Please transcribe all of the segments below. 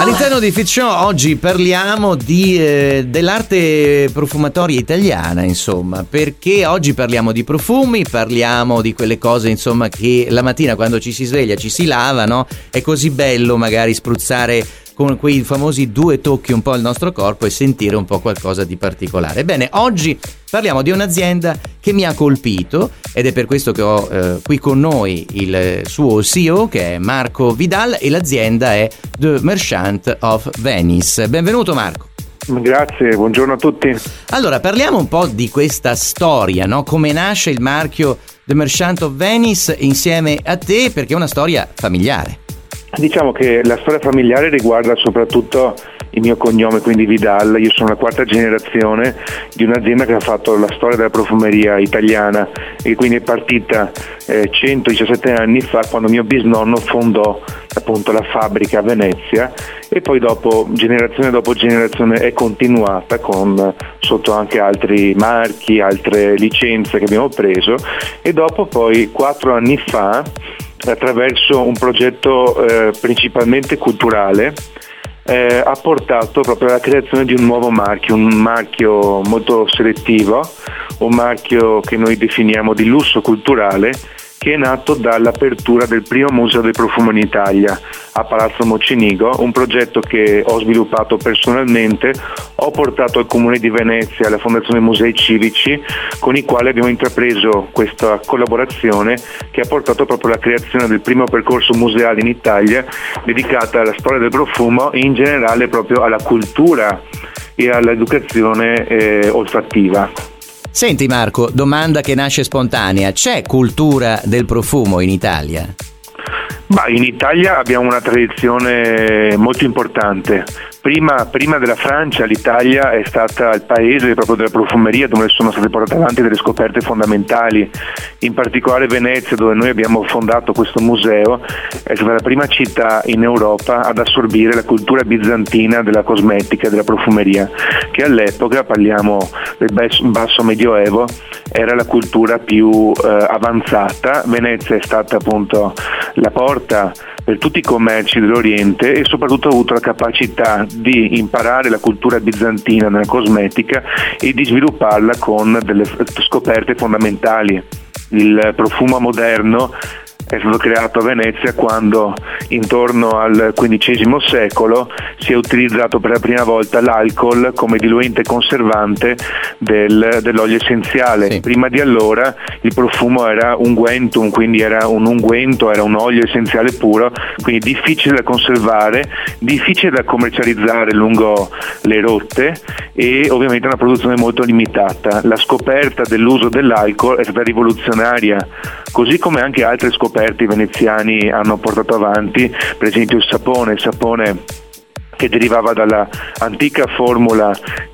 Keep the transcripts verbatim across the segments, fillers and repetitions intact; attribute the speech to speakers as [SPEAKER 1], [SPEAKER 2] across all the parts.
[SPEAKER 1] All'interno di Fit Show oggi parliamo di, eh, dell'arte profumatoria italiana, insomma, perché oggi parliamo di profumi, parliamo di quelle cose, insomma, che la mattina quando ci si sveglia ci si lava, no? È così bello magari spruzzare con quei famosi due tocchi un po' il nostro corpo e sentire un po' qualcosa di particolare. Bene, oggi parliamo di un'azienda che mi ha colpito ed è per questo che ho eh, qui con noi il suo C E O, che è Marco Vidal, e l'azienda è The Merchant of Venice. Benvenuto Marco.
[SPEAKER 2] Grazie, buongiorno a tutti.
[SPEAKER 1] Allora, parliamo un po' di questa storia, no? Come nasce il marchio The Merchant of Venice insieme a te, perché è una storia familiare.
[SPEAKER 2] Diciamo che la storia familiare riguarda soprattutto il mio cognome, quindi Vidal. Io sono la quarta generazione di un'azienda che ha fatto la storia della profumeria italiana e quindi è partita eh, centodiciassette anni fa, quando mio bisnonno fondò appunto la fabbrica a Venezia, e poi dopo generazione dopo generazione è continuata con sotto anche altri marchi, altre licenze che abbiamo preso, e dopo poi quattro anni fa, attraverso un progetto eh, principalmente culturale, eh, ha portato proprio alla creazione di un nuovo marchio, un marchio molto selettivo, un marchio che noi definiamo di lusso culturale, che è nato dall'apertura del primo museo del profumo in Italia a Palazzo Mocenigo, un progetto che ho sviluppato personalmente, ho portato al Comune di Venezia e alla Fondazione Musei Civici, con i quali abbiamo intrapreso questa collaborazione che ha portato proprio alla creazione del primo percorso museale in Italia dedicata alla storia del profumo e in generale proprio alla cultura e all'educazione eh, olfattiva.
[SPEAKER 1] Senti Marco, domanda che nasce spontanea: c'è cultura del profumo in Italia?
[SPEAKER 2] Ma in Italia abbiamo una tradizione molto importante. Prima, prima della Francia, l'Italia è stata il paese proprio della profumeria, dove sono state portate avanti delle scoperte fondamentali. In particolare Venezia, dove noi abbiamo fondato questo museo, è stata la prima città in Europa ad assorbire la cultura bizantina della cosmetica e della profumeria, che all'epoca, parliamo del basso medioevo, era la cultura più eh, avanzata. Venezia è stata appunto la porta per tutti i commerci dell'Oriente e soprattutto ha avuto la capacità di imparare la cultura bizantina nella cosmetica e di svilupparla con delle scoperte fondamentali. Il profumo moderno è stato creato a Venezia quando intorno al quindicesimo secolo si è utilizzato per la prima volta l'alcol come diluente conservante del, dell'olio essenziale. Sì. Prima di allora il profumo era unguentum, quindi era un unguento, era un olio essenziale puro, quindi difficile da conservare, difficile da commercializzare lungo le rotte e ovviamente una produzione molto limitata. La scoperta dell'uso dell'alcol è stata rivoluzionaria, così come anche altre scoperte i veneziani hanno portato avanti, per esempio il sapone, il sapone che derivava dalla antica formula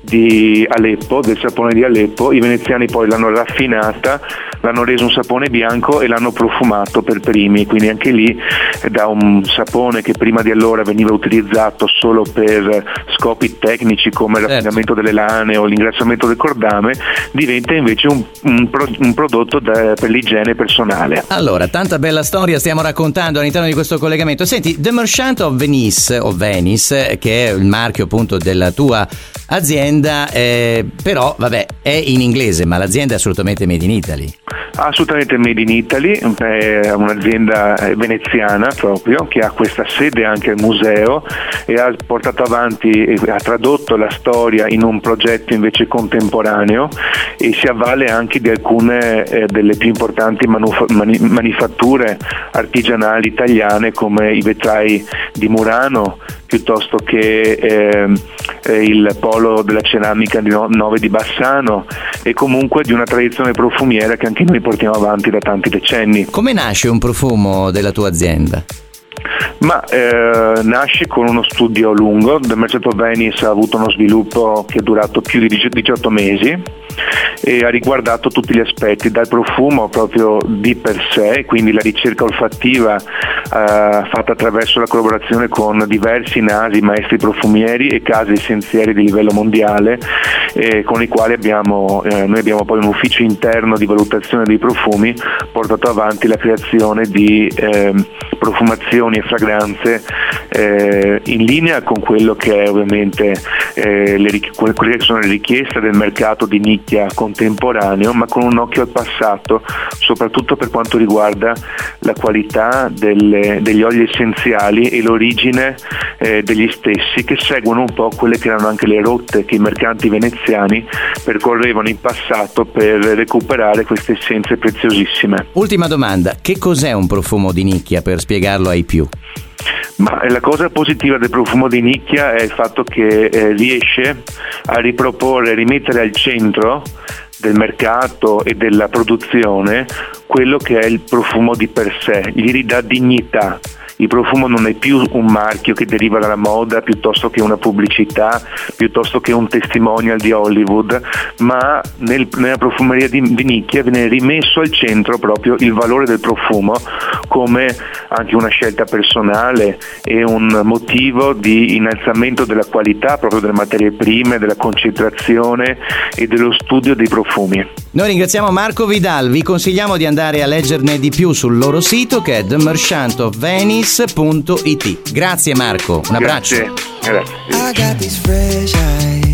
[SPEAKER 2] di Aleppo, del sapone di Aleppo. I veneziani poi l'hanno raffinata, l'hanno reso un sapone bianco e l'hanno profumato per primi, quindi anche lì da un sapone che prima di allora veniva utilizzato solo per scopi tecnici come il raffinamento delle lane o l'ingrassamento del cordame, diventa invece un, un, pro, un prodotto da, per l'igiene personale.
[SPEAKER 1] Allora, tanta bella storia stiamo raccontando all'interno di questo collegamento. Senti, The Merchant of Venice, o Venice, che è il marchio appunto della tua azienda, eh, però vabbè, è in inglese, ma l'azienda è assolutamente made in Italy.
[SPEAKER 2] Assolutamente made in Italy, è un'azienda veneziana proprio, che ha questa sede anche al museo e ha portato avanti e ha tradotto la storia in un progetto invece contemporaneo e si avvale anche di alcune eh, delle più importanti manuf- mani- manifatture artigianali italiane, come i vetrai di Murano, piuttosto che eh, eh, il polo della ceramica di Nove di Bassano, e comunque di una tradizione profumiera che anche noi portiamo avanti da tanti decenni.
[SPEAKER 1] Come nasce un profumo della tua azienda?
[SPEAKER 2] Ma eh, nasce con uno studio lungo. The Merchant of Venice ha avuto uno sviluppo che è durato più di diciotto mesi e ha riguardato tutti gli aspetti, dal profumo proprio di per sé, quindi la ricerca olfattiva fatta attraverso la collaborazione con diversi nasi, maestri profumieri e case essenziali di livello mondiale, eh, con i quali abbiamo, eh, noi abbiamo poi un ufficio interno di valutazione dei profumi, portato avanti la creazione di eh, profumazioni e fragranze eh, in linea con quello che è ovviamente eh, le, quelle che sono le richieste del mercato di nicchia contemporaneo, ma con un occhio al passato, soprattutto per quanto riguarda la qualità delle, degli oli essenziali e l'origine eh, degli stessi, che seguono un po' quelle che erano anche le rotte che i mercanti veneziani percorrevano in passato per recuperare queste essenze preziosissime.
[SPEAKER 1] Ultima domanda, che cos'è un profumo di nicchia, per spiegarlo ai più?
[SPEAKER 2] Ma la cosa positiva del profumo di nicchia è il fatto che eh, riesce a riproporre, rimettere al centro del mercato e della produzione quello che è il profumo di per sé, gli ridà dignità. Il profumo non è più un marchio che deriva dalla moda, piuttosto che una pubblicità, piuttosto che un testimonial di Hollywood, ma nel, nella profumeria di, di nicchia viene rimesso al centro proprio il valore del profumo come anche una scelta personale e un motivo di innalzamento della qualità proprio delle materie prime, della concentrazione e dello studio dei profumi.
[SPEAKER 1] Noi ringraziamo Marco Vidal, vi consigliamo di andare a leggerne di più sul loro sito, che è the merchant of venice punto it. Grazie Marco, un abbraccio.
[SPEAKER 2] Grazie. Grazie.